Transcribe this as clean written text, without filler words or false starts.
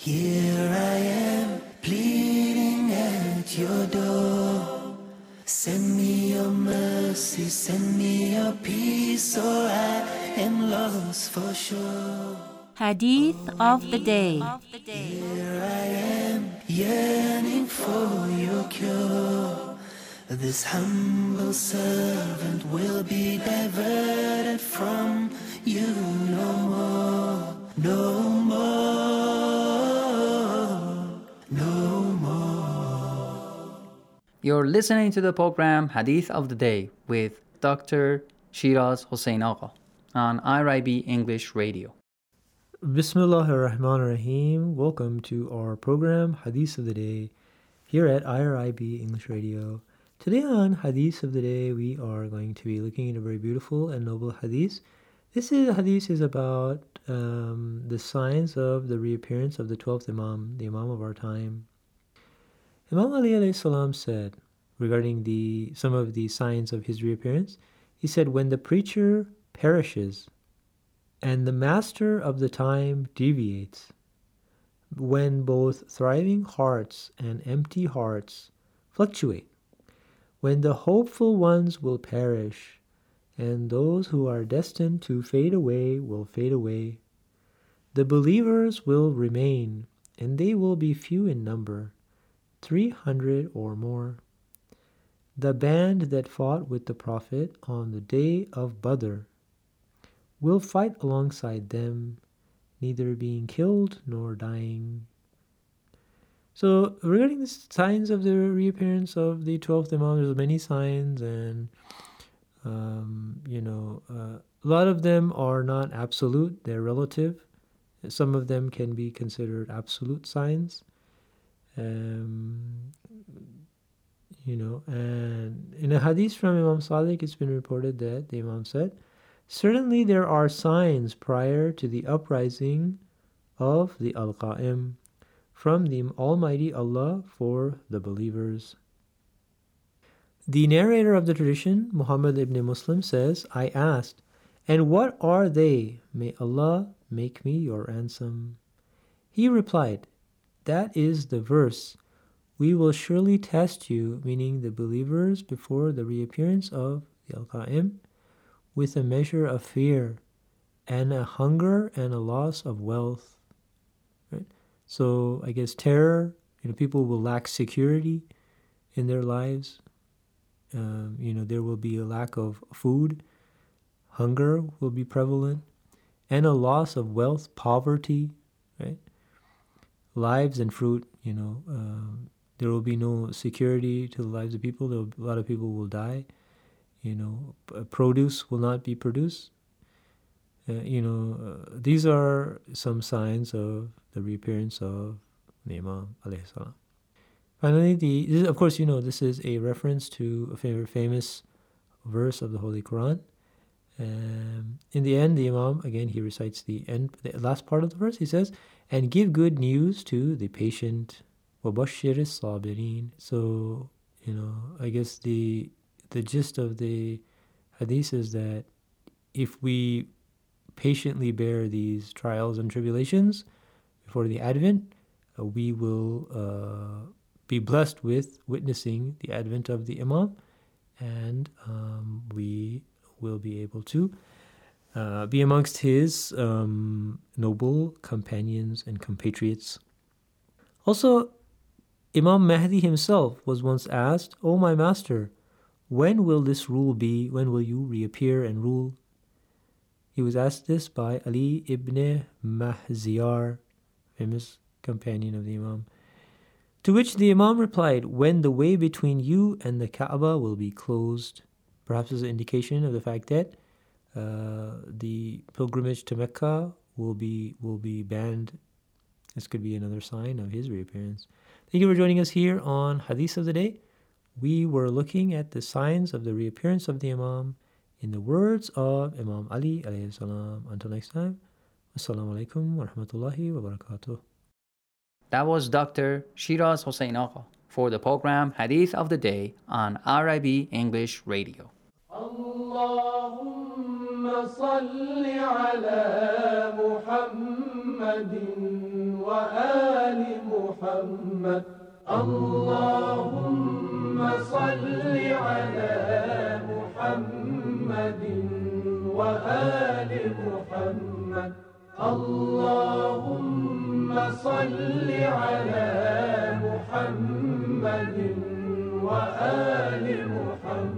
Here I am, pleading at your door. Send me your mercy, send me your peace, or I am lost for sure. Hadith of the Day. Here I am, yearning for your cure. This humble servant will be diverted from you no more, no more, no more. You're listening to the program Hadith of the Day with Dr. Shiraz Hossein Agha on IRIB English Radio. Bismillahir Rahmanir Rahim. Welcome to our program Hadith of the Day here at IRIB English Radio. Today on Hadith of the Day, we are going to be looking at a very beautiful and noble hadith. This hadith is about the signs of the reappearance of the 12th Imam, the Imam of our time. Imam Ali alayhi salam said regarding some of the signs of his reappearance, he said, when the preacher perishes and the master of the time deviates, when both thriving hearts and empty hearts fluctuate, when the hopeful ones will perish, and those who are destined to fade away will fade away, the believers will remain, and they will be few in number, 300 or more. The band that fought with the Prophet on the day of Badr will fight alongside them, neither being killed nor dying. So regarding the signs of the reappearance of the 12th Imam, there's many signs, and a lot of them are not absolute, they're relative. Some of them can be considered absolute signs. And in a hadith from Imam Sadiq, it's been reported that the Imam said, certainly there are signs prior to the uprising of the Al-Qa'im from the Almighty Allah for the believers. The narrator of the tradition, Muhammad ibn Muslim, says, I asked, and what are they? May Allah make me your ransom. He replied, that is the verse, we will surely test you, meaning the believers before the reappearance of the Al-Qa'im, with a measure of fear and a hunger and a loss of wealth. Right? So I guess terror, people will lack security in their lives. There will be a lack of food. Hunger will be prevalent. And a loss of wealth, poverty, right? Lives and fruit, there will be no security to the lives of people. A lot of people will die. Produce will not be produced. These are some signs of the reappearance of the Imam alayhi salam. Finally, of course, this is a reference to a very famous verse of the Holy Quran. In the end, the Imam, again, he recites the last part of the verse. He says, and give good news to the patient. وَبَشِّرِ الصَّابِرِينَ. So, I guess the gist of the hadith is that if we patiently bear these trials and tribulations before the Advent, we will be blessed with witnessing the Advent of the Imam, and we will be able to be amongst his noble companions and compatriots. Also, Imam Mahdi himself was once asked, O my master, when will this rule be? When will you reappear and rule? He was asked this by Ali ibn Mahziyar, famous companion of the Imam. To which the Imam replied, when the way between you and the Kaaba will be closed. Perhaps as an indication of the fact that the pilgrimage to Mecca will be banned. This could be another sign of his reappearance. Thank you for joining us here on Hadith of the Day. We were looking at the signs of the reappearance of the Imam in the words of Imam Ali alayhi salam. Until next time, Assalamu alaikum wa rahmatullahi wa barakatuh. That was Dr. Shiraz Hossein Agha for the program Hadith of the Day on IRIB English Radio. Allahumma salli ala Muhammadin وآل محمد اللهم صل على محمد وآل محمد اللهم صل على محمد وآل محمد